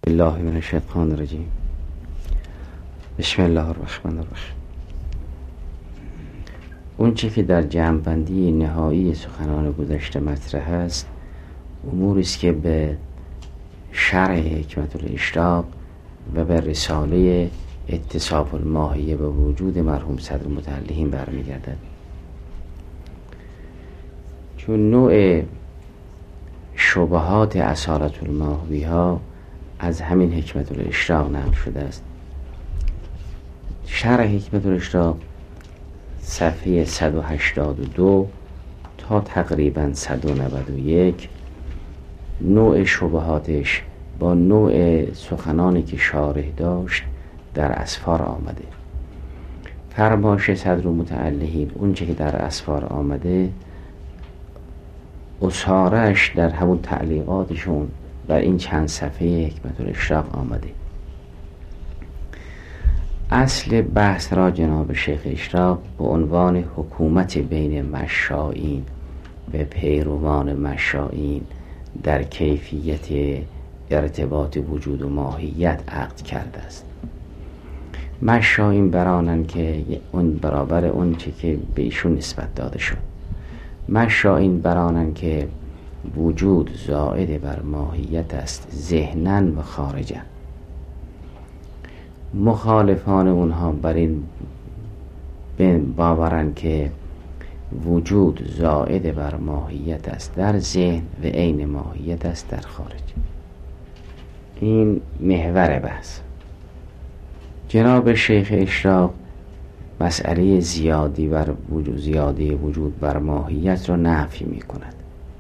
الله من الشیطان الرجیم. بسم الله الرحمن الرحیم. اون چه که در جمع‌بندی نهایی سخنان گذشته مطرح است اموری است که به شرح حکمت الاشراق و به رساله اتصاف الماهیه به وجود مرحوم صدر متعلقین برمیگردد. چون نوع شبهات اصالت الماهویها از همین حکمت الاشراق نقل شده است. شرح حکمت الاشراق صفحه 182 تا تقریبا 191 نوع شبهاتش با نوع سخنانی که شارح داشت در اسفار آمده. فرمایش صدر متعلقین اون چه که در اسفار آمده اصارش در همون تعلیقاتشون بر این چند صفحه حکمت الاشراق آمده. اصل بحث را جناب شیخ اشراق به عنوان حکومت بین مشائین به پیروان مشائین در کیفیت ارتباط وجود و ماهیت عقد کرده است. مشائین برانن که اون برابر اون چه که به ایشون نسبت داده شد. مشائین برانن که وجود زائد بر ماهیت است ذهناً و خارجاً. مخالفان اونها بر این باورن که وجود زائد بر ماهیت است در ذهن و عین ماهیت است در خارج. این محور بحث. جناب شیخ اشراق مسئله زیادی وجود بر ماهیت را نفی می کند،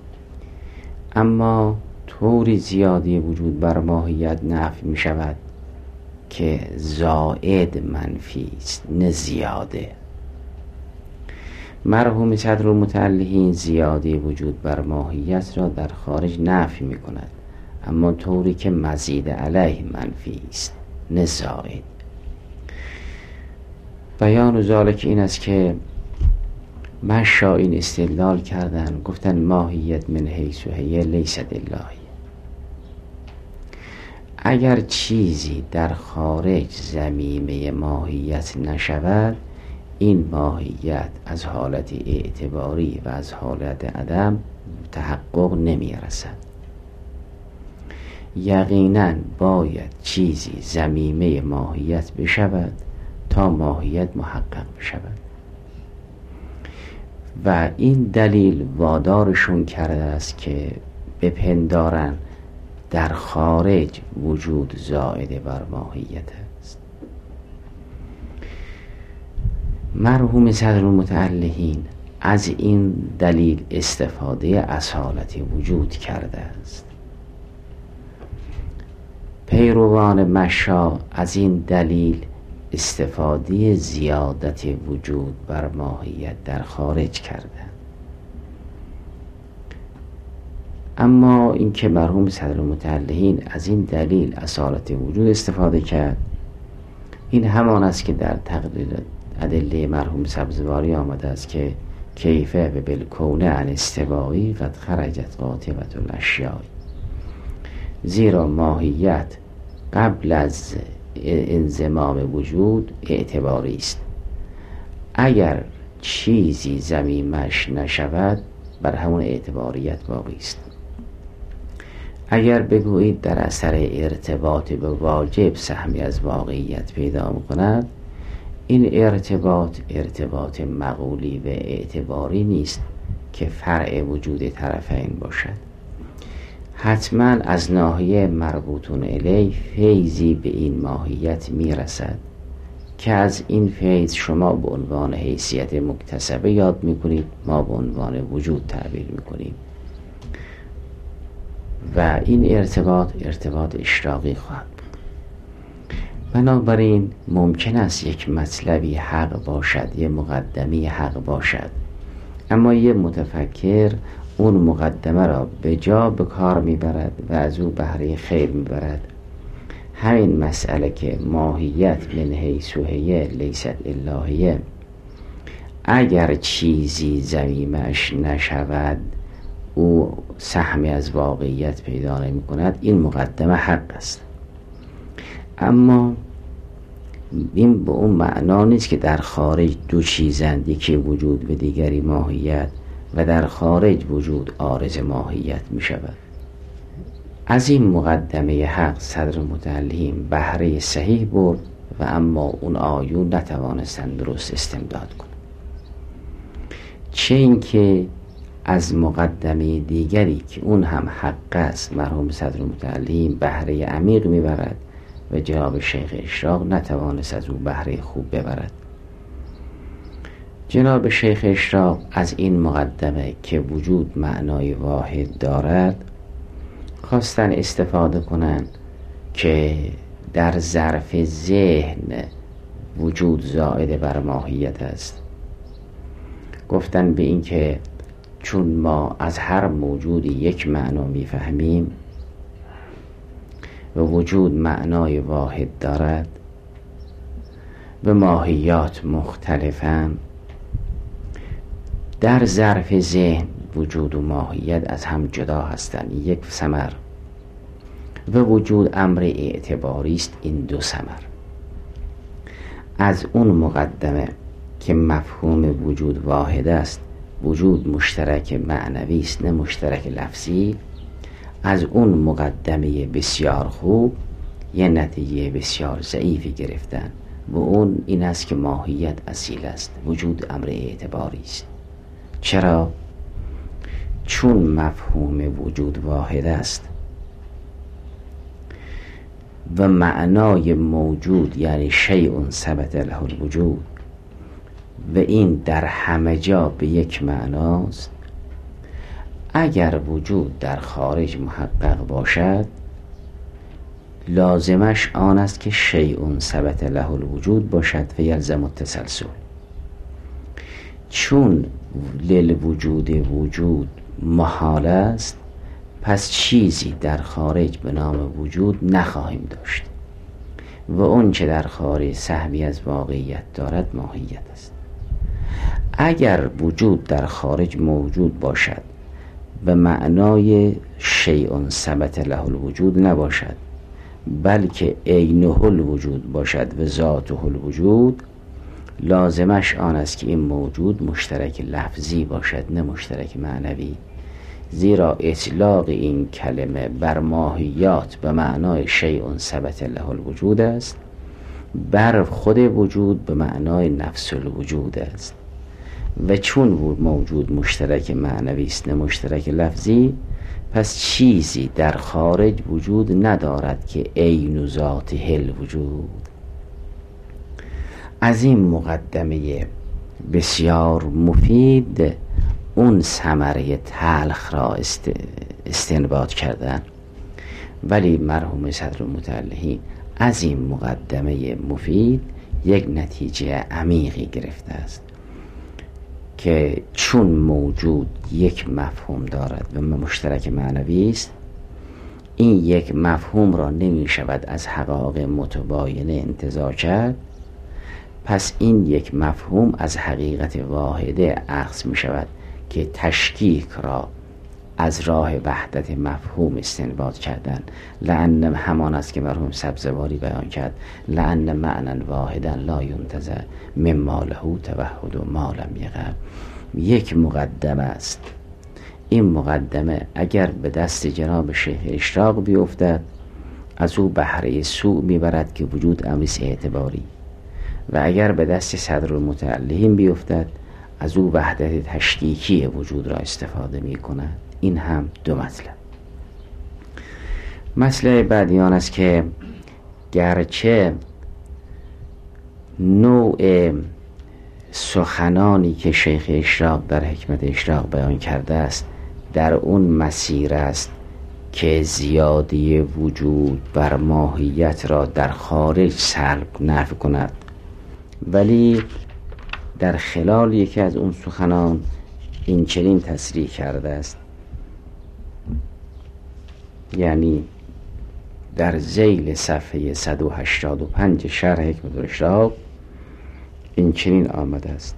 اما طوری زیادی وجود بر ماهیت نفی می شود که زائد منفی است نه زیاده. مرحوم صدر المتعلقین زیادی وجود بر ماهیت را در خارج نفی می کند، اما طوری که مزید علیه منفی است نه زائد. بیان ذالک این است که مشائین استدلال کردن، گفتن ماهیت من حیث هی لیست اللهی. اگر چیزی در خارج ضمیمه ماهیت نشود این ماهیت از حالت اعتباری و از حالت عدم تحقق نمی رسد. یقینا باید چیزی ضمیمه ماهیت بشود تا ماهیت محقق بشود و این دلیل وادارشون کرده است که بپندارن در خارج وجود زائد بر ماهیت است. مرحوم صدر المتعلقین از این دلیل استفاده اصالت وجود کرده است. پیروان مشا از این دلیل استفاده زیادت وجود بر ماهیت در خارج کرده. اما اینکه مرحوم صدر المتعلقین از این دلیل اصالت وجود استفاده کرد، این همان است که در تقریر ادله مرحوم سبزواری آمده است که کیفه و بالکون عن استوایی قد خرجت قاطبة الاشیاء. زیرا ماهیت قبل از انضمام وجود اعتباری است. اگر چیزی ضمیمش نشود بر همون اعتباریت باقی است. اگر بگویید در اثر ارتباط به واجب سهمی از واقعیت پیدا می‌کند، این ارتباط مقولی و اعتباری نیست که فرع وجود طرفین باشد. حتما از ناحیه مربوطون الیه فیضی به این ماهیت میرسد که از این فیض شما به عنوان حیثیت مکتسبه یاد میکنید، ما به عنوان وجود تعبیر میکنیم و این ارتباط اشراقی خواهد بود. بنابراین ممکن است یک مطلبی حق باشد، یک مقدمی حق باشد، اما یک متفکر اون مقدمه را به جا به کار میبرد و از او بهره خیر میبرد. همین مسئله که ماهیت من حیث هی لیست اللهیه، اگر چیزی ضمیمش نشود او سهمی از واقعیت پیدا نمی کند، این مقدمه حق است. اما این به اون معنا نیست که در خارج دو چیزند، یکی وجود و دیگری ماهیت، و در خارج وجود عارض ماهیت می شود. از این مقدمه حق صدر متعلیم بهره صحیح برد و اما اون آیون نتوانستند درست استمداد کنند. چه اینکه از مقدمه دیگری که اون هم حق است مرحوم صدر متعلیم بهره عمیق میبرد و جناب شیخ اشراق نتوانست از او بهره خوب ببرد. جناب شیخ اشراق از این مقدمه که وجود معنای واحد دارد خواستن استفاده کنند که در ظرف ذهن وجود زائد بر ماهیت است. گفتن به این که چون ما از هر موجودی یک معنا میفهمیم و وجود معنای واحد دارد و ماهیات مختلفن، در ظرف ذهن وجود و ماهیت از هم جدا هستند، یک ثمر، و وجود امر اعتباری است، این دو ثمر. از اون مقدمه که مفهوم وجود واحد است، وجود مشترک معنوی است نه مشترک لفظی، از اون مقدمه بسیار خوب یه نتیجه بسیار ضعیفی گرفتن و اون این است که ماهیت اصیل است، وجود امر اعتباری است. چرا؟ چون مفهوم وجود واحد است و معنای موجود یعنی شیء ثبت له الوجود و این در همه جا به یک معناست. اگر وجود در خارج محقق باشد لازمش آن است که شیء ثبت له الوجود باشد و یلزم التسلسل. چون وجود محال است، پس چیزی در خارج به نام وجود نخواهیم داشت و اون چه در خارج سهمی از واقعیت دارد ماهیت است. اگر وجود در خارج موجود باشد به معنای شیء ثبت له الوجود نباشد، بلکه عینه الوجود باشد و ذاته الوجود، لازمش آن است که این موجود مشترک لفظی باشد نه مشترک معنوی، زیرا اطلاق این کلمه بر ماهیات به معنای شیء ثبت له الوجود است، بر خود وجود به معنای نفس الوجود است. و چون موجود مشترک معنوی است نه مشترک لفظی، پس چیزی در خارج وجود ندارد که عین ذاته الوجود. از این مقدمه بسیار مفید اون ثمره تلخ را استنباط کردن، ولی مرحوم صدر متعلهین از این مقدمه مفید یک نتیجه عمیقی گرفته است که چون موجود یک مفهوم دارد و مشترک معنوی است، این یک مفهوم را نمی شود از حقایق متباینه انتزاع کرد، پس این یک مفهوم از حقیقت واحده اخذ می شود که تشکیک را از راه وحدت مفهوم استنباط کردن. لأن همان است که مرحوم سبزواری بیان کرد، لأن معنی واحدا لا ینتزع مما له توحد و ما لم یقع. یک مقدمه است، این مقدمه اگر به دست جناب شیخ اشراق بیفتد از او بهره سوء میبرد که وجود امریس اعتباری، و اگر به دست صدر المتعلهین بیفتد از او وحدت تشکیکی وجود را استفاده می کند. این هم دو مطلب. مسئله بعدی آن است که گرچه نوع سخنانی که شیخ اشراق در حکمت اشراق بیان کرده است در اون مسیر است که زیادی وجود بر ماهیت را در خارج سلب نفی کند، ولی در خلال یکی از اون سخنان این چنین تصریح کرده است، یعنی در ذیل صفحه 185 شرح حکمت الاشراق این چنین آمده است: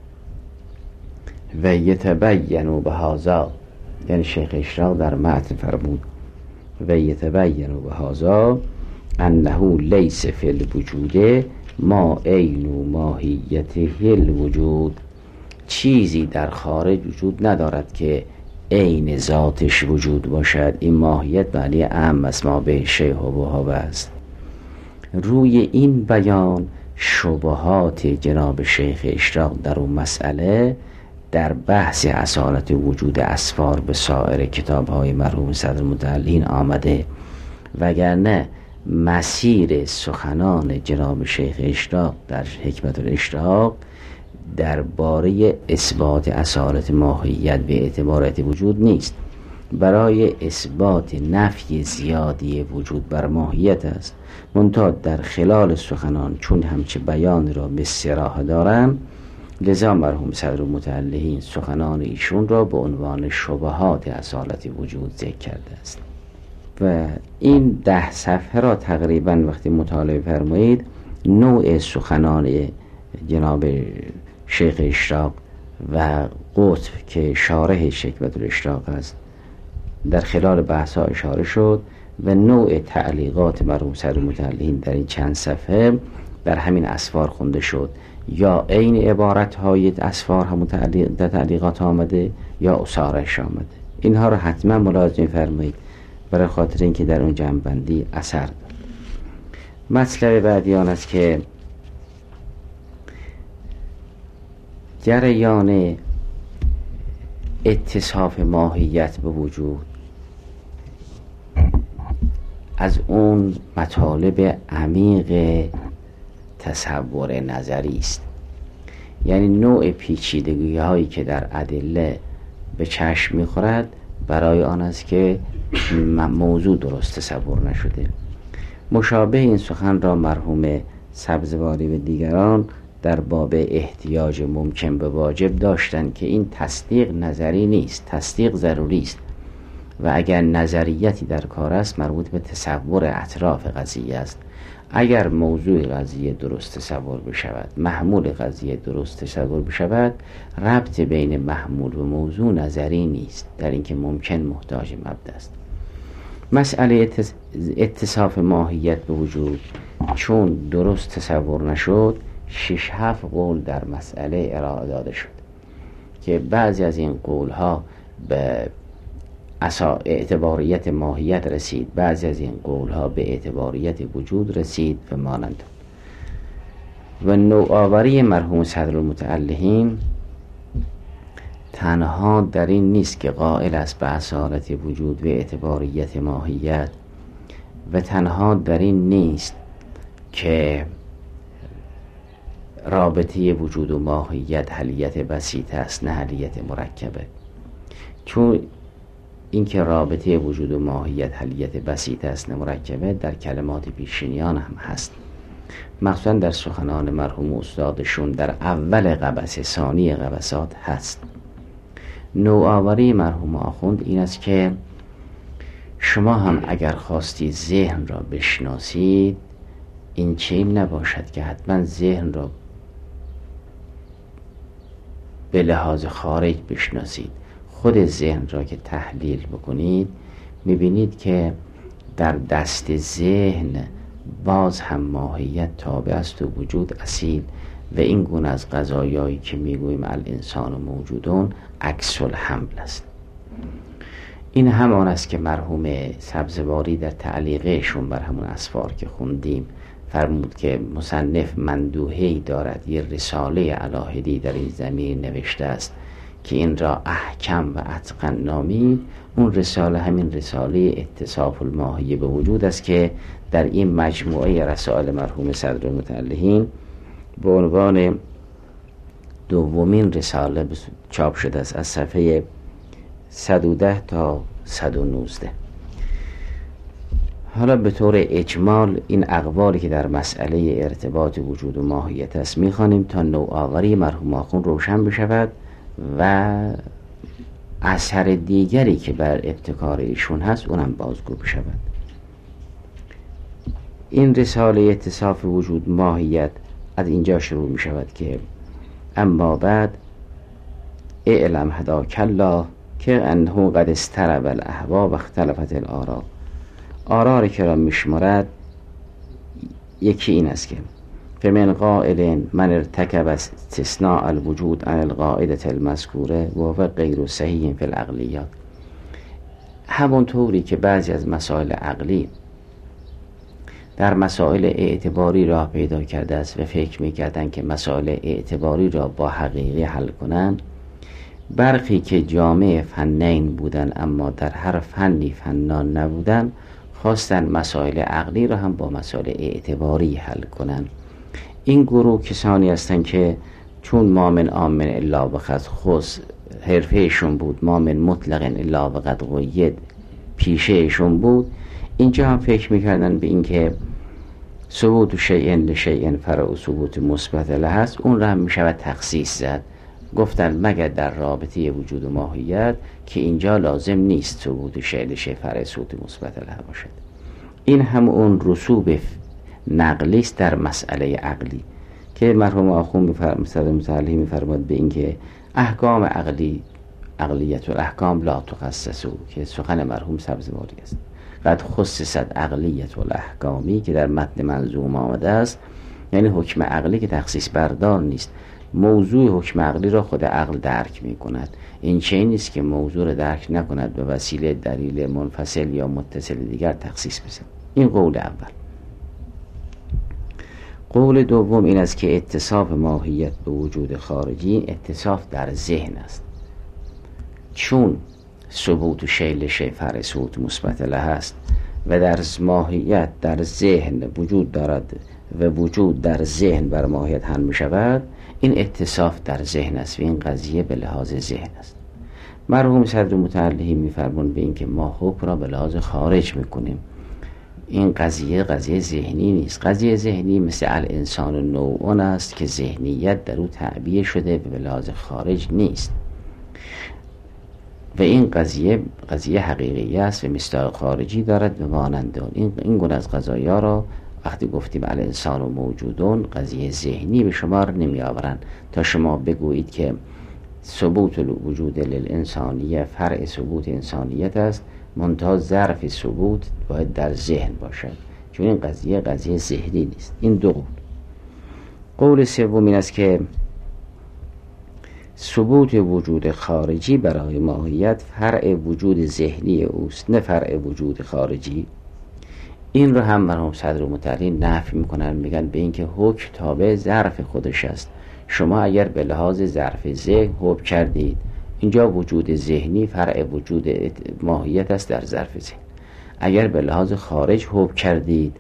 و یتبین بهذا، یعنی شیخ اشراق در متن فرمود و یتبین بهذا انه لیس فی الوجود ما عین ماهیته الوجود، چیزی در خارج وجود ندارد که عین ذاتش وجود باشد. این ماهیت معنی اعم است، ما به شیء و است. روی این بیان شبهات جناب شیخ اشراق در اون مسئله در بحث اصالت وجود اسفار به سایر کتاب‌های مرحوم صدرالمتعلین آمده، وگرنه مسیر سخنان جناب شیخ اشراق در حکمت الاشتیاق درباره اثبات اصالت ماهیت به اعتبارات وجود نیست، برای اثبات نفی زیادی وجود بر ماهیت است. منتها در خلال سخنان چون همچه بیان را به صراحت دارم، لذا مرحوم صدرالمتعلین سخنان ایشون را به عنوان شبهات اصالت وجود ذکر کرده است. و این 10 صفحه را تقریبا وقتی مطالعه فرمایید، نوع سخنان جناب شیخ اشراق و قطب که شارح حکمت الاشتیاق است در خلال بحث ها اشاره شد، و نوع تعلیقات مرحوم صدرالمتعلین در این چند صفحه در همین اسفار خونده شد. یا عین عبارت های اسفار هم در تعلیقات آمده یا اصارش آمده. اینها را حتما ملاحظه فرمایید برای خاطر اینکه در اون جمع‌بندی اثر دارد. مطلب بعدی آن است که جریان اتصاف ماهیت به وجود از اون مطالب عمیق تصور نظری است. یعنی نوع پیچیدگی هایی که در ادله به چشم می‌خورد برای آن است که موضوع درست تصور نشده. مشابه این سخن را مرحوم سبزواری و دیگران در باب احتیاج ممکن به واجب داشتند که این تصدیق نظری نیست، تصدیق ضروری است، و اگر نظریتی در کار است مربوط به تصور اطراف قضیه است. اگر موضوع قضیه درست تصور بشود، محمول قضیه درست تصور بشود، ربط بین محمول و موضوع نظری نیست، در اینکه ممکن محتاج مبدا است. مسئله اتصاف ماهیت به وجود چون درست تصور نشد، 6-7 قول در مسئله ارائه داده شد که بعضی از این قول ها به اعتباریت ماهیت رسید، بعضی از این قول ها به اعتباریت وجود رسید و مانند. و نوآوری مرحوم صدرالمتعلین تنها در این نیست که قائل است به اصالت وجود و اعتباریت ماهیت، و تنها در این نیست که رابطه وجود و ماهیت حلیت بسیط است نه حلیت مرکبه. چون اینکه رابطه وجود و ماهیت حلیت بسیط است نه مرکبه در کلمات پیشینیان هم هست، مخصوصا در سخنان مرحوم استادشون در اول قبس ثانی قبسات هست. نوآوری مرحوم آخوند این است که شما هم اگر خواستی ذهن را بشناسید، این چنین نباشد که حتما ذهن را به لحاظ خارج بشناسید. خود ذهن را که تحلیل بکنید میبینید که در دست ذهن باز هم ماهیت تابع است و وجود اصیل، و این گونه از قضایایی که میگوییم الانسان و موجودون عکس الحمل است. این همان است که مرحوم سبزواری در تعلیقشون بر همون اسفار که خوندیم فرمود که مصنف مندوحه‌ای دارد، یه رساله علاهدی در این زمین نوشته است که این را احکم و اتقن نامید. اون رساله همین رساله اتصاف الماهیه به وجود است که در این مجموعه رسائل مرحوم صدرالمتعلین به عنوان دومین رساله چاپ شده است، از صفحه 110 تا 119. حالا به طور اجمال این اقوالی که در مسئله ارتباط وجود و ماهیت است میخوانیم تا نوآوری مرحوم آخوند روشن بشود و اثر دیگری که بر ابتکار ایشون هست اونم بازگو بشود. این رساله اتصاف وجود ماهیت از اینجا شروع می شود که اما بعد اعلم هداک الله که انه قد استرب الاهوا و اختلفت الآراء. آرا که را می شمارد یکی این است که فمن قائل من ارتکب استثناء الوجود عن القاعده المذکوره و هو غیر صحیح فی العقلیات. همونطوری که بعضی از مسائل عقلی در مسائل اعتباری راه پیدا کرده است و فکر می‌کردند که مسائل اعتباری را با حقیقی حل کنند، برخی که جامع فنین بودند اما در هر فنی فنان نبودند خواستند مسائل عقلی را هم با مسائل اعتباری حل کنند. این گروه کسانی هستند که چون ما من آمن الا بقد خص حرفهشون بود، ما من مطلق الا بقد قید پیشهشون بود، اینجا هم فکر میکردن به این که ثبوت شیء لشیء فرع ثبوت مثبت له هست، اون را هم میشود تخصیص زد. گفتن مگر در رابطه وجود و ماهیت که اینجا لازم نیست ثبوت شیء لشیء فرع ثبوت مثبت له باشد. این هم اون رسوب نقلی است در مسئله عقلی که مرحوم آخوند متعلی میفرماد به این که احکام عقلی عقلیت و احکام لا تخصصو، که سخن مرحوم سبزواری است. قد خصصت عقلیت و الاحکامی که در متن منظوم آمده است، یعنی حکم عقلی که تخصیص بردار نیست. موضوع حکم عقلی را خود عقل درک می کند. این چه نیست که موضوع را درک نکند به وسیله دلیل منفصل یا متصل دیگر تخصیص بزن. این قول اول. قول دوم این است که اتصاف ماهیت به وجود خارجی اتصاف در ذهن است. چون ثبوت شیء لشیء فرع ثبوت مثبت له است و در ماهیت در ذهن وجود دارد و وجود در ذهن بر ماهیت حل می شود، این اتصاف در ذهن است و این قضیه به لحاظ ذهن است. مرحوم صدر متعلی می‌فرمایند به این که ما حکم را به لحاظ خارج می‌کنیم. این قضیه ذهنی نیست. قضیه ذهنی مثل الانسان نوعون است که ذهنیت در او تعبیه شده و به لحاظ خارج نیست و این قضیه حقیقی است و مصداق خارجی دارد و مانند این گونه از قضایا را وقتی گفتیم الانسان و موجودون قضیه ذهنی به شمار نمی آورند تا شما بگویید که ثبوت الوجود للانسانیه فرع ثبوت انسانیت است، منتها ظرف ثبوت باید در ذهن باشد، چون این قضیه ذهنی نیست. این دو قول. قول سوم این است که ثبوت وجود خارجی برای ماهیت فرع وجود ذهنی اوست، نه فرع وجود خارجی. این رو هم مرحوم صدر متعلی نفی میکنن، میگن به این که حکم تابع ظرف خودش است. شما اگر به لحاظ ظرف ذهن حکم کردید، اینجا وجود ذهنی فرع وجود ماهیت است در ظرف ذهن. اگر به لحاظ خارج حکم کردید،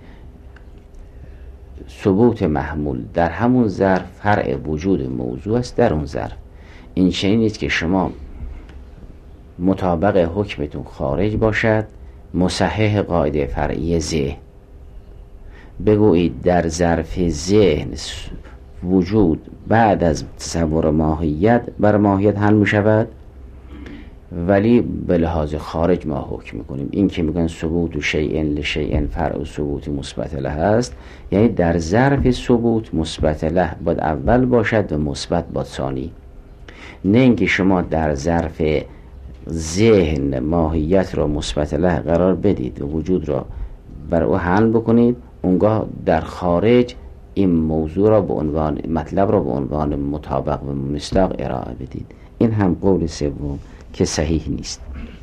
ثبوت محمول در همون ظرف فرع وجود موضوع است در اون ظرف. این چنین نیست که شما مطابق حکمتون خارج باشد مصحح قاعده فرعی ذهن، بگویید در ظرف ذهن وجود بعد از تصور ماهیت بر ماهیت حل می شود، ولی به لحاظ خارج ما حکم میکنیم. این که میگن ثبوت شیء لشیء فرع ثبوت مثبت له است، یعنی در ظرف ثبوت مثبت له باید اول باشد و مثبت باید ثانی، نه اینکه شما در ظرف ذهن ماهیت را مثبت له قرار بدید و وجود را بر او حل بکنید، اونگاه در خارج این موضوع را به عنوان مطلب را به عنوان مطابق و مصداق ارائه بدید. این هم قول سوم که صحیح نیست.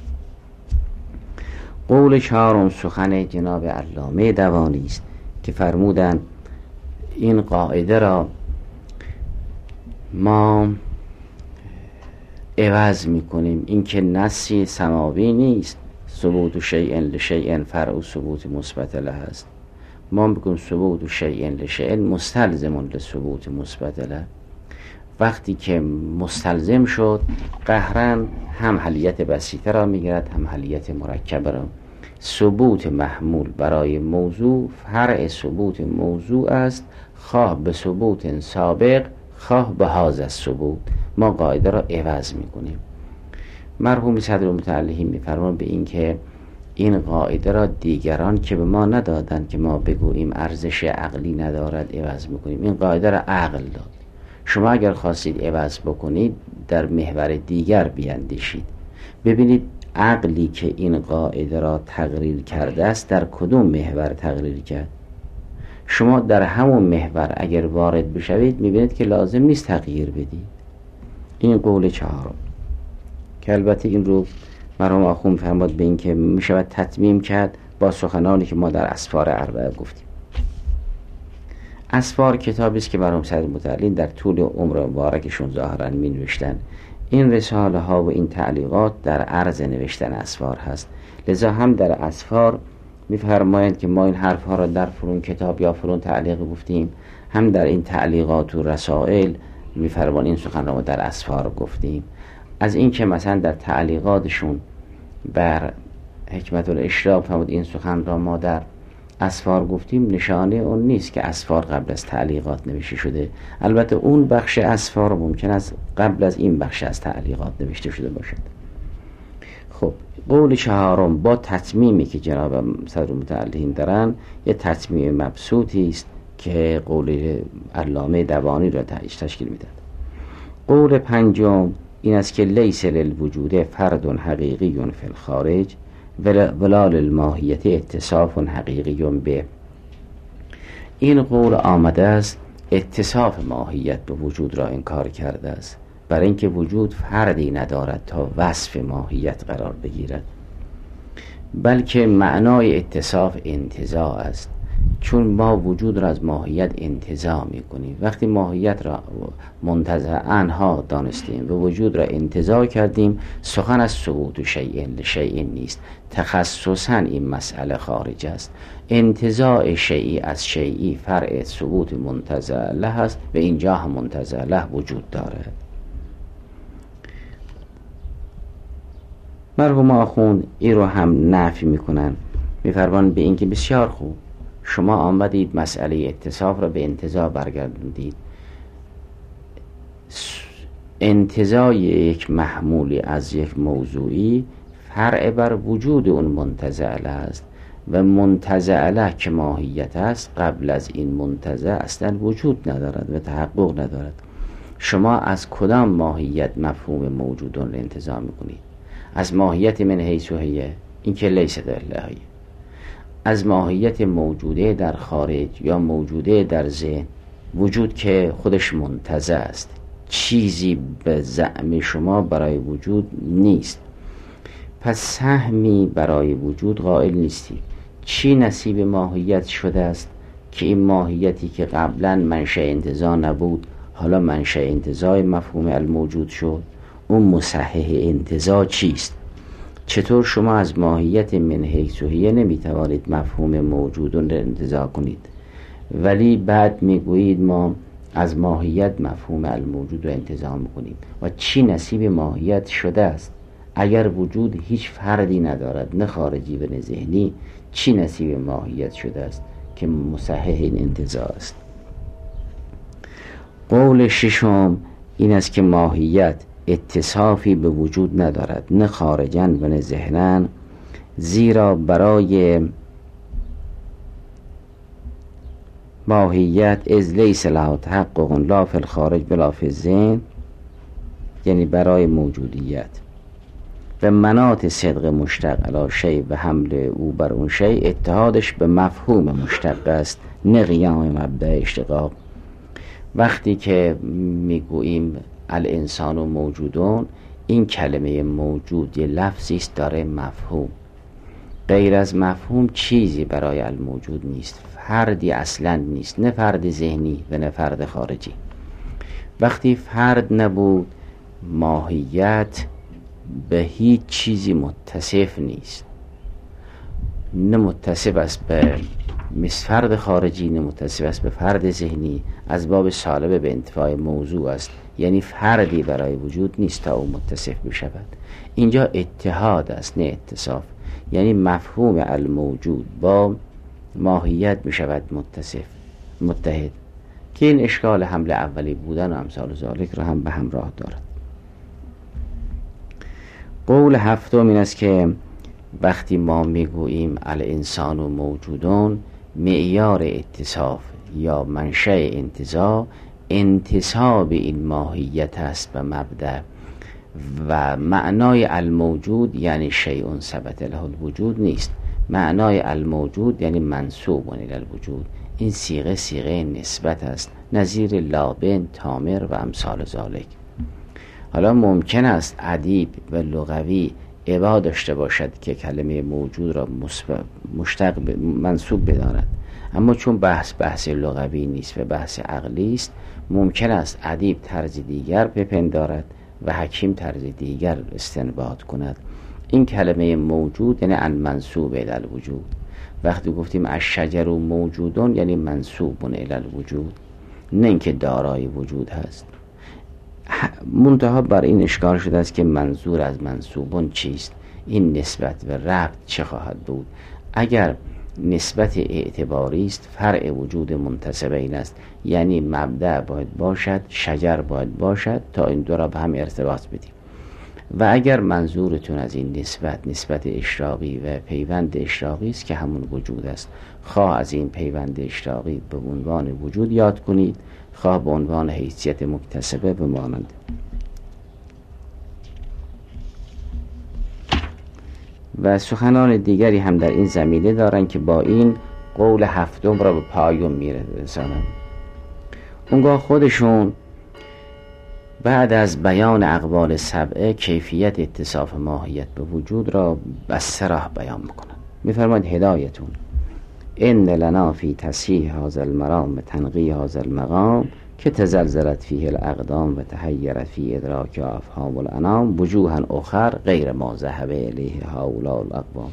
قول چهارم سخن جناب علامه دوانی است که فرمودند این قاعده را ما عوض میکنیم، این که نصی سماوی نیست، ثبوت شیء لشیء فرع ثبوت مثبت له است. ما میگیم ثبوت شیء لشیء مستلزم لثبوت مثبت له. وقتی که مستلزم شد قهرن هم حلیت بسیطه را میگیرد هم حلیت مرکبه را. ثبوت محمول برای موضوع فرع ثبوت موضوع است، خواه به ثبوت سابق خواه به هذا الثبوت. ما قاعده را عوض میکنیم. مرحوم صدر متعلی میفرمان به این که این قاعده را دیگران که به ما ندادند که ما بگوییم ارزش عقلی ندارد عوض میکنیم. این قاعده را عقل داد. شما اگر خواستید عوض بکنید در محور دیگر بیاندیشید، ببینید عقلی که این قاعده را تقریر کرده است در کدوم محور تقریر کرد. شما در همون محور اگر وارد بشوید میبینید که لازم نیست تغییر بدید. این قول چهارم که البته این رو مرحوم آخوند می‌فرماد به این که میشود تتمیم کرد با سخنانی که ما در اسفار اربعه گفتیم. اسفار کتابی است که مرحوم سید متعلین در طول عمر مبارکشون ظاهرا می نوشتن. این رساله ها و این تعلیقات در عرض نوشتن اسفار هست، لذا هم در اسفار می‌فرمایند که ما این حرف ها را در فلان کتاب یا فلان تعلیق گفتیم، هم در این تعلیقات و رسائل می‌فرمایند این سخن را ما در اسفار گفتیم. از این که مثلا در تعلیقاتشون بر حکمت الاشراق فرمود این سخن را ما در اسفار گفتیم، نشانه اون نیست که اسفار قبل از تعلیقات نوشته شده. البته اون بخش اسفار ممکن است قبل از این بخش از تعلیقات نوشته شده باشد. خب قول چهارم با تتمیمی که جناب صدر متعلین دارن، یه تتمیم مبسوطی است که قول علامه دوانی را تشکیل میداد. قول پنجم این است که لیس للوجود فرد حقیقی فی الخارج ولا للماهیت اتصاف حقیقی به. این قول آمده است اتصاف ماهیت به وجود را انکار کرده است، برای اینکه وجود فردی ندارد تا وصف ماهیت قرار بگیرد، بلکه معنای اتصاف انتزاع است، چون ما وجود را از ماهیت انتزاع می کنیم. وقتی ماهیت را منتزعاً دانستیم و وجود را انتزاع کردیم، سخن از ثبوت شیء لشیء نیست. تخصصاً این مسئله خارج است. انتزاع شیئی از شیئی فرع ثبوت منتزع له است و اینجا هم منتزع له وجود دارد. مرحوم آخوند این رو هم نفی میکنن، میفرمان به این که بسیار خوب، شما آمدید مسئله اتصاف را به انتزاع برگردوندید. انتزاع یک محمولی از یک موضوعی فرع بر وجود اون منتزع له است و منتزع له که ماهیت است قبل از این منتزع اصلا وجود ندارد و تحقق ندارد. شما از کدام ماهیت مفهوم موجودون را انتزاع میکنید؟ از ماهیت من حیث هی، این که لیس دلهی، از ماهیت موجوده در خارج یا موجوده در ذهن، وجود که خودش منتزع است، چیزی به زعم شما برای وجود نیست، پس سهمی برای وجود قائل نیستی. چی نصیب ماهیت شده است که این ماهیتی که قبلا منشأ انتزاع نبود حالا منشأ انتزاع مفهوم الموجود شد؟ اون مصحح انتزاع چیست؟ چطور شما از ماهیت من حیث هی نمیتوانید مفهوم موجودون را انتزاع کنید، ولی بعد میگویید ما از ماهیت مفهوم الموجود را انتزاع میکنیم؟ و چی نصیب ماهیت شده است؟ اگر وجود هیچ فردی ندارد، نه خارجی و نه ذهنی، چی نصیب ماهیت شده است که مصحح این انتزاع است؟ قول ششم این است که ماهیت اتصافی به وجود ندارد، نه خارجاً و نه ذهناً، زیرا برای ماهیت از لیس لها تحقق لا فی الخارج بلا فی الذهن، یعنی برای موجودیت و مناط صدق مشتق علی شیء و حمل او بر اون شیء اتحادش به مفهوم مشتق است، نه قیام مبدأ اشتقاق. وقتی که میگوییم الانسان و موجودون، این کلمه موجود یه لفظی است داره مفهوم، غیر از مفهوم چیزی برای الموجود نیست، فردی اصلا نیست، نه فرد ذهنی و نه فرد خارجی. وقتی فرد نبود، ماهیت به هیچ چیزی متصف نیست، نه متصف است به فرد خارجی، نه متصف است به فرد ذهنی، از باب سالبه به انتفاع موضوع است، یعنی فردی برای وجود نیست تا او متصف بشود. اینجا اتحاد است نه اتصاف، یعنی مفهوم الموجود با ماهیت میشود متحد، که این اشکال حمل اولی بودن و امثال ذالک را هم به همراه دارد. قول هفتم این است که وقتی ما میگوییم الانسان و موجودون، معیار اتصاف یا منشأ انتزاع انتصاب این ماهیت است به مبدأ، و معنای الموجود یعنی شیء ثبت له الوجود نیست، معنای الموجود یعنی منسوب الی الوجود. این صیغه نسبت است، نظیر لابن، تامر و امثال ذالک. حالا ممکن است ادیب و لغوی ابا داشته باشد که کلمه موجود را مشتق منسوب بداند، اما چون بحث لغوی نیست و بحث عقلی است، ممکن است ادیب طرز دیگر بپندارد و حکیم طرز دیگر استنباط کند. این کلمه موجود یعنی المنسوب الی الوجود. وقتی گفتیم الشجر موجودون یعنی منسوب الی الوجود، نه اینکه دارای وجود هست. منتها بر این اشکال شده است که منظور از منسوبون چیست، این نسبت و ربط چه خواهد بود. اگر نسبت اعتباری است، فرع وجود منتسبین است، یعنی مبدأ باید باشد، شجر باید باشد تا این دو را به هم ارتباط بدیم. و اگر منظورتون از این نسبت اشراقی و پیوند اشراقی است که همون وجود است، خواه از این پیوند اشراقی به عنوان وجود یاد کنید، خواه به عنوان حیثیت مکتسبه به مانند. و سخنان دیگری هم در این زمینه دارن که با این قول هفتم را به پایان میرسانند. اونگاه خودشون بعد از بیان اقوال سبعه کیفیت اتصاف ماهیت به وجود را به صراح بیان میکنن. میفرماید هدایتون ان لنا فی تصحیح هذا المرام تنقیح هذا المقام که تزلزلت فیه الاقدام و تحیرت فی ادراک افهام الانام وجوها اخر غیر ما ذهب الیه هؤلاء الاقوام.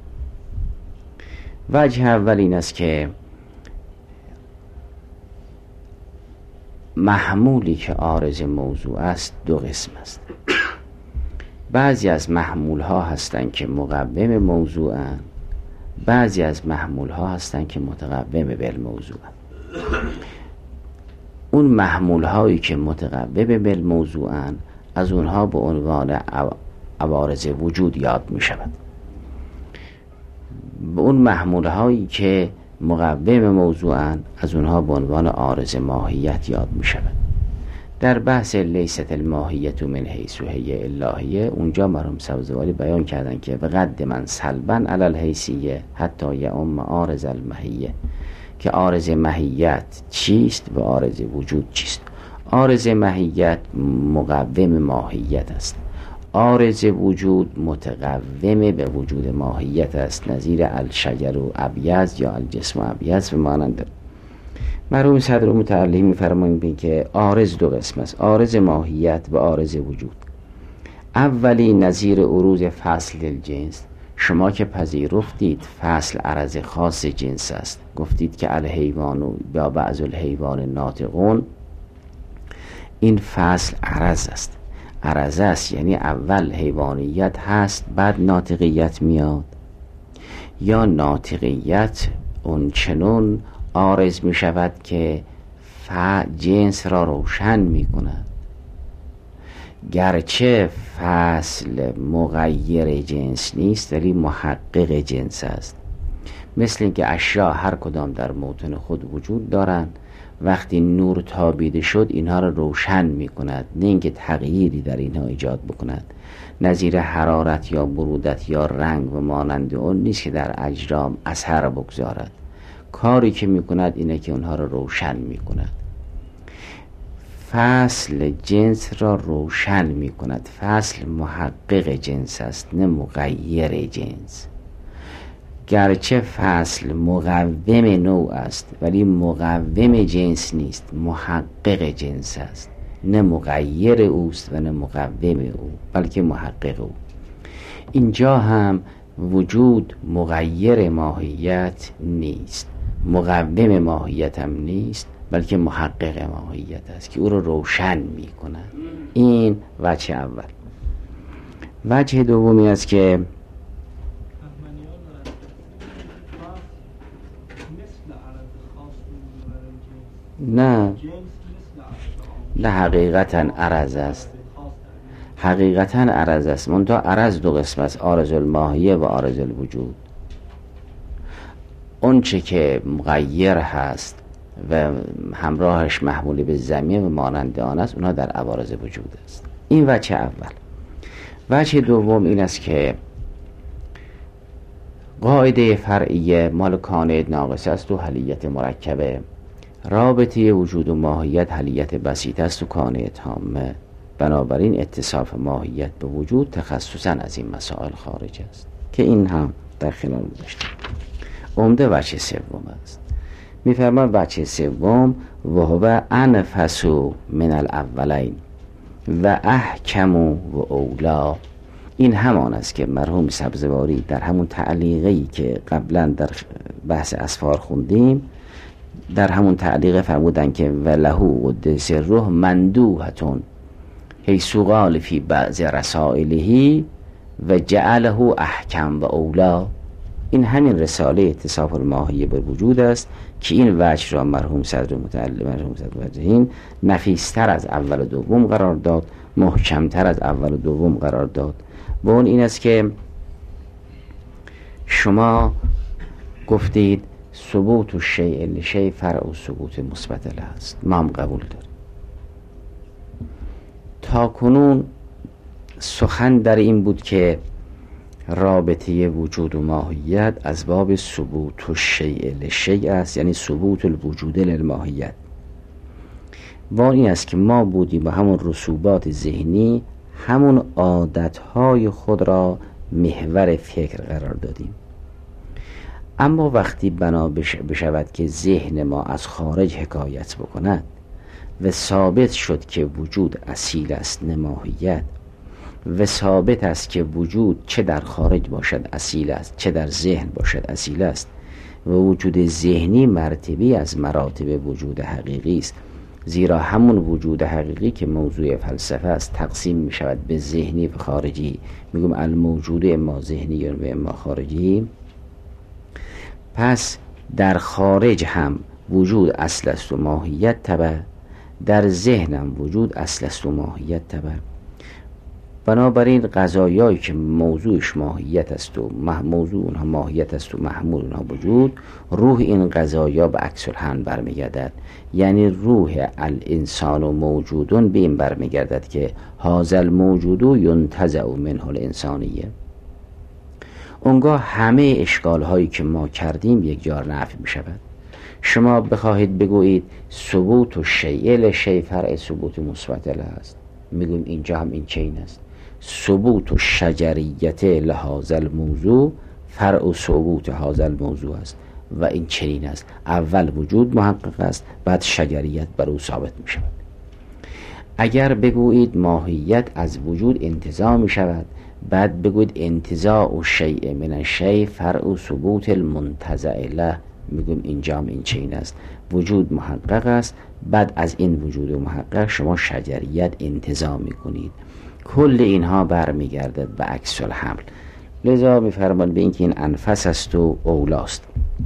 وجه اول این است که محمولی که عارض موضوع است دو قسم است. بعضی از محمول ها هستند که مقوم موضوعند، بعضی از محمول ها هستند که متقوم بالموضوعند. اون محمول هایی که متقوم بالموضوعند از اونها به عنوان عوارض وجود یاد می شود. به اون محمول هایی که مقوم موضوعن از اونها به عنوان عارض ماهیت یاد می شود. در بحث لیست الماهیت من حیث هی الهیه اونجا مرحوم سبزواری بیان کردن که به قد من سلبا علی الحیثیه حتی یعم عارض الماهیه، که عارض ماهیت چیست و عارض وجود چیست. عارض ماهیت مقوم ماهیت است، عارض وجود متقوم به وجود ماهیت است، نظیر الشجر و ابیض یا الجسم و ابیض و مانند. مرحوم صدر متعلی می‌فرمایند که عارض دو قسم است، عارض ماهیت و عارض وجود. اولی نظیر عروض فصل الجنس، شما که پذیرفتید فصل عرض خاص جنس است، گفتید که الحیوان یا بعض الحیوان ناطقون، این فصل عرض است. عرض است یعنی اول حیوانیت هست بعد ناطقیت میاد، یا ناطقیت اون چنون عارض می شود که جنس را روشن می کند. گرچه فصل مغیر جنس نیست ولی محقق جنس است. مثل اینکه اشیا هر کدام در موطن خود وجود دارند، وقتی نور تابیده شد اینها را روشن می کند، نه اینکه تغییری در اینها ایجاد بکند. نظیر حرارت یا برودت یا رنگ و مانند اون نیست که در اجرام اثر بگذارد. کاری که می کند اینه که اونها را روشن می کند. فصل جنس را روشن می کند. فصل محقق جنس است نه مغیر جنس. گرچه فصل مقوم نوع است ولی مقوم جنس نیست، محقق جنس است، نه مغیر اوست و نه مقوم او بلکه محقق او. اینجا هم وجود مغیر ماهیت نیست، مقوم ماهیت هم نیست، بلکه محقق ماهیت است که او رو روشن می کند. این وجه اول. وجه دومی است که نه حقیقتا عرض است، حقیقتا عرض است. منتها عرض دو قسم است، عارض الماهیه و عارض الوجود. اون چه که مغیر هست و همراهش محمولی به زمین و مانند آن است، اونها در عوارض وجود است. این وجه اول. وجه دوم این است که قاعده فرعیه مال کانه ناقص است و حلیت مرکبه. رابطه وجود و ماهیت حلیت بسیط است و کانه تامه. بنابراین اتصاف ماهیت به وجود تخصصا از این مسائل خارج است که این هم در خلال گذاشتیم. عمده وجه سوم است. می‌فرماید وجه سوم و هو انفس من الاولین و احکم و اولا. این همان است که مرحوم سبزواری در همون تعلیقی که قبلا در بحث اسفار خوندیم، در همون تعلیق فرمودن که ولهو قدس روح مندوحتون حیث قال فی بعض رسائله و جعله احکم و اولا. این همین رساله اتصاف الماهیه به وجود است که این وجه را مرحوم صدر متعلم نفیستر از اول و دوم قرار داد، محکمتر از اول و دوم قرار داد. و اون این است که شما گفتید ثبوت الشیء لشیء فرع و ثبوت مثبت له است. ما هم قبول داریم. تا کنون سخن در این بود که رابطه وجود و ماهیت از باب ثبوت الشیء لشیء است، یعنی ثبوت الوجود للماهیت. و این است که ما بودیم با همون رسوبات ذهنی همون عادتهای خود را محور فکر قرار دادیم. اما وقتی بنا بشود که ذهن ما از خارج حکایت بکند و ثابت شد که وجود اصیل است نه ماهیت، و ثابت است که وجود چه در خارج باشد اصیل است چه در ذهن باشد اصیل است، و وجود ذهنی مرتبی از مراتب وجود حقیقی است، زیرا همون وجود حقیقی که موضوع فلسفه است تقسیم می شود به ذهنی و خارجی. میگم الموجود اما ذهنی و اما خارجی. پس در خارج هم وجود اصل است و ماهیت تبع، در ذهن هم وجود اصل است و ماهیت تبع. بنابراین قضایایی که موضوعش ماهیت است و موضوع اونها ماهیت است و محمول اونها وجود، روح این قضایا به عکس الحمل برمیگردد. یعنی روح الانسان و موجودون به این برمیگردد که هذا الموجود ینتزع منه الانسانیه. اونگاه همه اشکال هایی که ما کردیم یک جار نفی می شود. شما بخواهید بگویید ثبوت و شیء لشیء فرع ثبوت مثبت له است، میگویم اینجا هم این چین است. ثبوت و شجریت لهذا الموضوع فرع و ثبوت هذا الموضوع است و این چنین است. اول وجود محقق است، بعد شجریت بر او ثابت می شود. اگر بگویید ماهیت از وجود انتزاع می شود، بعد بگویید انتزاع و شیء من الشیء فرع و ثبوت المنتزع له، میگم اینجا هم این چین است. وجود محقق است، بعد از این وجود محقق شما شجریت انتزاع میکنید. کل اینها برمیگردد به عکس الحمل. لذا میفرمان به اینکه این انفس است و اولاست.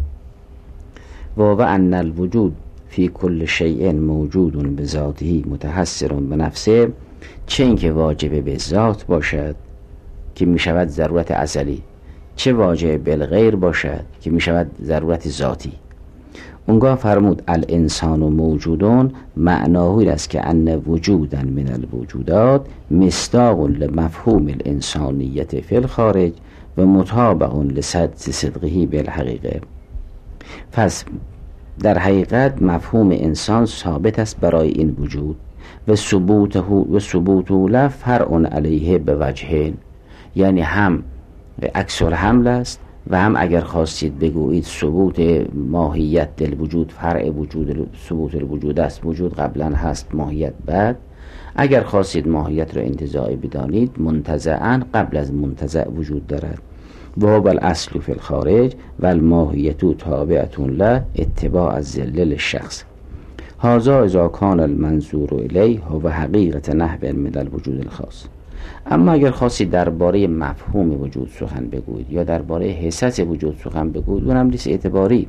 و ان الوجود فی کل شیء موجود بذاته متحسر بنفسه، چه اینکه واجب به ذات باشد که میشود ضرورت ازلی، چه واجب بالغیر باشد که میشود ضرورت ذاتی. اونگاه فرمود الانسان و موجودون معناهوی است که ان وجودا من الوجودات مصداق لمفهوم الانسانیت فی الخارج و مطابق لصدقه بالحقیقه. پس در حقیقت مفهوم انسان ثابت است برای این وجود و ثبوته له فرع علیه به وجهین، یعنی هم عکس الحمل است و هم اگر خواستید بگویید ثبوت ماهیت دل وجود فرع وجود ثبوت الوجود است، وجود قبلا هست ماهیت بعد. اگر خواستید ماهیت را انتزاعی بدانید، منتزعاً قبل از منتزع وجود دارد. و هو الاصل فی الخارج و الماهیت تابعة له اتباع الذل للشخص. هذا اذا کان المنظور الیه هو حقیقت نحو من الوجود الخاص. اما اگر خواستید درباره مفهوم وجود سخن بگویید یا درباره حسس وجود سخن بگویید، اونم نیست اعتباری.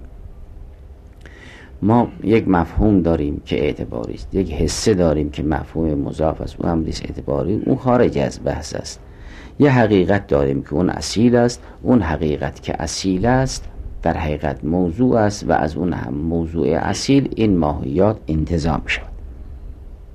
ما یک مفهوم داریم که اعتباری است، یک حسه داریم که مفهوم مضاف است، اونم نیست اعتباری، اون خارج از بحث است. یه حقیقت داریم که اون اصیل است، اون حقیقت که اصیل است در حقیقت موضوع است و از اون هم موضوع اصیل این ماهیات انتزاع می شود.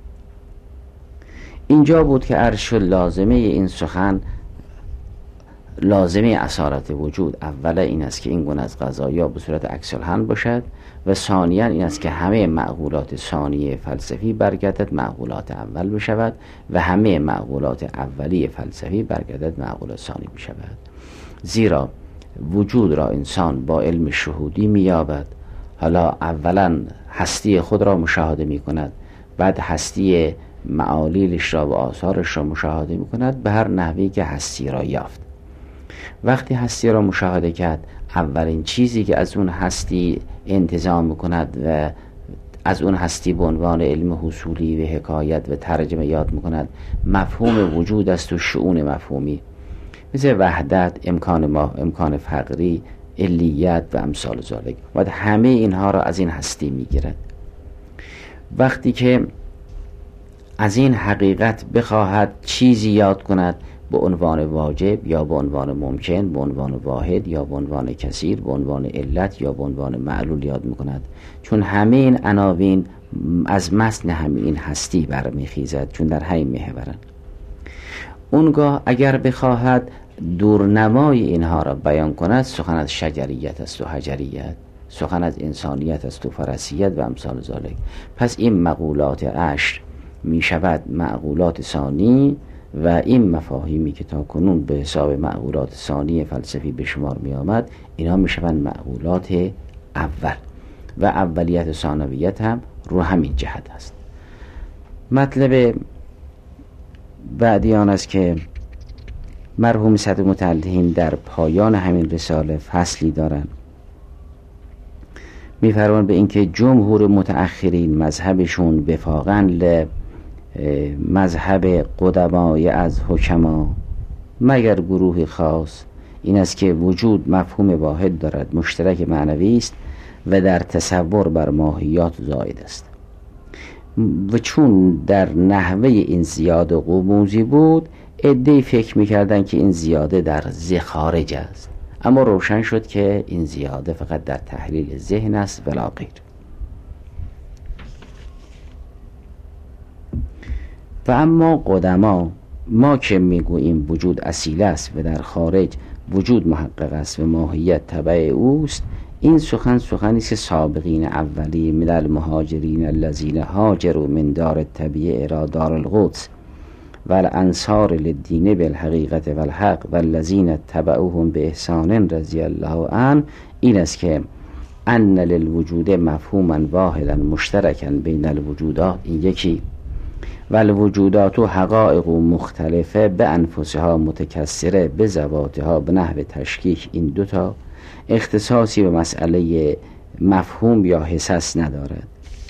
اینجا بود که عرش لازمه این سخن لازمه اصالت وجود اولا این است که این گونه از قضایا به صورت عکس الحمل باشد و ثانیا این است که همه معقولات ثانیه فلسفی برگردد معقولات اول بشود و همه معقولات اولی فلسفی برگردد معقولات ثانی بشود. زیرا وجود را انسان با علم شهودی می‌یابد. حالا اولا هستی خود را مشاهده می‌کند، بعد هستی معالیلش را و آثارش را مشاهده می‌کند به هر نحوی که هستی را یافت. وقتی هستی را مشاهده کرد، اولین چیزی که از اون هستی انتزاع می‌کند و از اون هستی به عنوان علم حصولی و حکایت و ترجمه یاد می‌کند مفهوم وجود است و شؤون مفهومی مثل وحدت، امکان فقری، علیت و امثال ذالک و همه اینها را از این هستی می‌گیرد. وقتی که از این حقیقت بخواهد چیزی یاد کند به عنوان واجب یا به عنوان ممکن، به عنوان واحد یا به عنوان کثیر، به عنوان علت یا به عنوان معلول یاد می‌کند، چون همه این عناوین از متن همین هستی برمیخیزد، چون در همین محورند. اونگاه اگر بخواهد دورنمای اینها را بیان کند، سخن از شجریت است و حجریت، سخن از انسانیت است و فرسیت و امثال ذالک. پس این مقولات عشر می شود معقولات ثانی و این مفاهیمی که تا کنون به حساب معقولات ثانی فلسفی به شمار می آمد، اینها می شوند معقولات اول و اولیت و ثانویت هم رو همین جهت است. مطلب بعدی آن است که مرحوم صدر متعلقین در پایان همین رساله فصلی دارند می‌فرمایند به اینکه جمهور متأخرین مذهبشون وفاقاً مذهب قدمای از حکما مگر گروه خاص این است که وجود مفهوم واحد دارد، مشترک معنوی است و در تصور بر ماهیات زائد است و چون در نحوه این زیاده غموزی بود، عده‌ای فکر می‌کردند که این زیاده در خارج است، اما روشن شد که این زیاده فقط در تحلیل ذهن است ولا غیر. و اما قدما ما که میگوییم وجود اصیل است و در خارج وجود محقق است و ماهیت تبع اوست، این سخنی است که سابقین اولی من المهاجرین الذین هاجروا من دار الطبیعه الی دار القدس والانصار للدین بالحقیقت والحق والذین تبعوهم باحسان رضی الله عنه، این است که ان للوجود مفهوما واحدا مشترکا بین الوجودات، این یکی، و الوجودات و حقائق مختلفه به انفسها متکثره به ذواتها به نحو تشکیک، این دوتا اختصاصی به مسئله مفهوم یا حساس ندارد.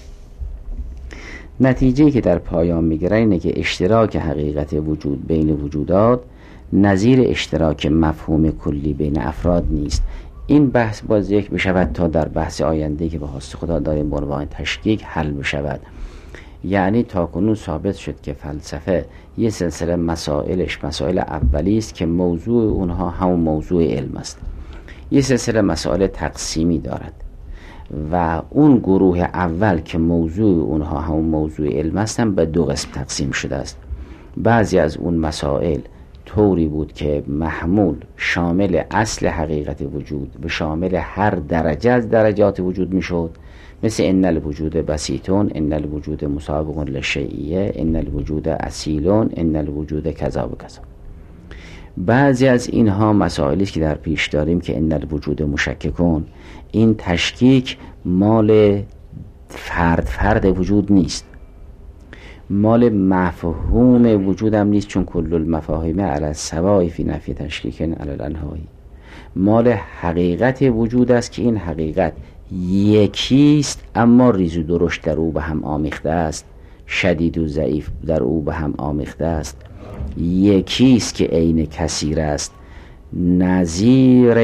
نتیجه که در پایان میگیره اینه که اشتراک حقیقت وجود بین وجودات نظیر اشتراک مفهوم کلی بین افراد نیست. این بحث باز یک بشود تا در بحث آینده که به خواست خدا داریم به عنوان تشکیک حل بشود. یعنی تا کنون ثابت شد که فلسفه یه سلسله مسائل اولی است که موضوع اونها همون موضوع علم است، یه سلسله مسائل تقسیمی دارد و اون گروه اول که موضوع اونها همون موضوع علم هستن به دو قسم تقسیم شده است. بعضی از اون مسائل طوری بود که محمول شامل اصل حقیقت وجود و شامل هر درجه از درجات وجود میشد، مثل ان الوجود بسیطون، ان الوجود مسابق للشیئیه، ان الوجود اصیلون، ان الوجود کذا و کذا. بعضی از اینها مسائلی است که در پیش داریم که ان الوجود مشککون، این تشکیک مال فرد وجود نیست، مال مفهوم وجود هم نیست، چون کل المفاهیم علی السواء فی نفی تشکیک علی الانحای، مال حقیقت وجود است که این حقیقت یکیست اما ریز و درشت در او به هم آمیخته است، شدید و ضعیف در او به هم آمیخته است، یکیست که عین کثیر است، نظیر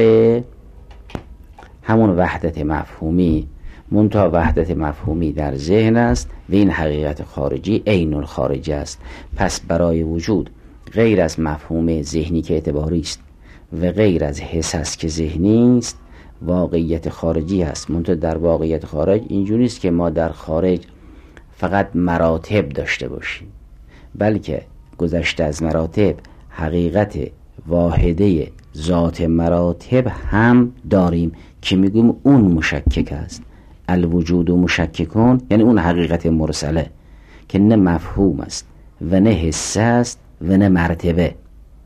همون وحدت مفهومی، منتها وحدت مفهومی در ذهن است و این حقیقت خارجی عین الخارج است. پس برای وجود غیر از مفهوم ذهنی که اعتباری است و غیر از حس است که ذهنی است، واقعیت خارجی است. منتها در واقعیت خارج اینجوری است که ما در خارج فقط مراتب داشته باشیم، بلکه گذشته از مراتب حقیقت واحده ذات مراتب هم داریم که میگیم اون مشکک است. الوجود و مشککون یعنی اون حقیقت مرسله که نه مفهوم است و نه حس است و نه مرتبه.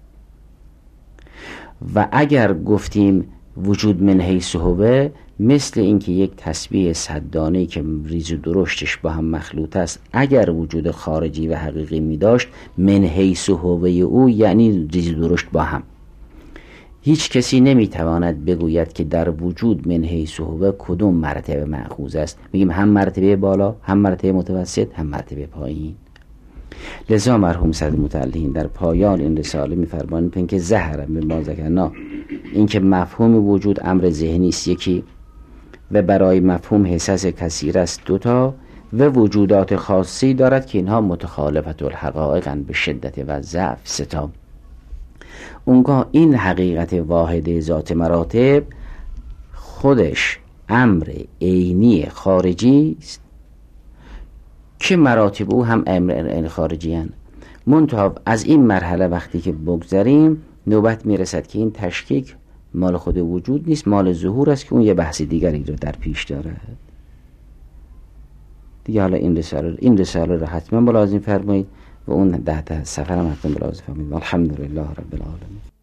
و اگر گفتیم وجود من حیث هو، مثل اینکه یک تسبیح 100 دانه‌ای که ریز و درشتش با هم مخلوط است اگر وجود خارجی و حقیقی می داشت، من حیث هو او یعنی ریز و درشت با هم. هیچ کسی نمیتواند بگوید که در وجود من حیث هو کدوم مرتبه مأخوذ است. میگیم هم مرتبه بالا، هم مرتبه متوسط، هم مرتبه پایین. لذا مرحوم صدرالمتعلین در پایان این رساله می‌فرمایند که ظهر مما ذکرنا، این که مفهوم وجود امر ذهنی است یکی، و برای مفهوم حساس کثیر است دوتا، و وجودات خاصی دارد که اینها متخالفت الحقایق به شدت و ضعف ستا. اونگاه این حقیقت واحد ذات مراتب خودش امر عینی خارجی است که مراتب او هم امر خارجی هستند. منتها از این مرحله وقتی که بگذریم نوبت میرسد که این تشکیک مال خود وجود نیست، مال ظهور است که اون یه بحث دیگری رو در پیش دارد دیگه. حالا این رساله رو حتما ملاحظه فرمایید و اون 10 صفحه هم حتما ملاحظه فرمایید. الحمدلله رب العالمین.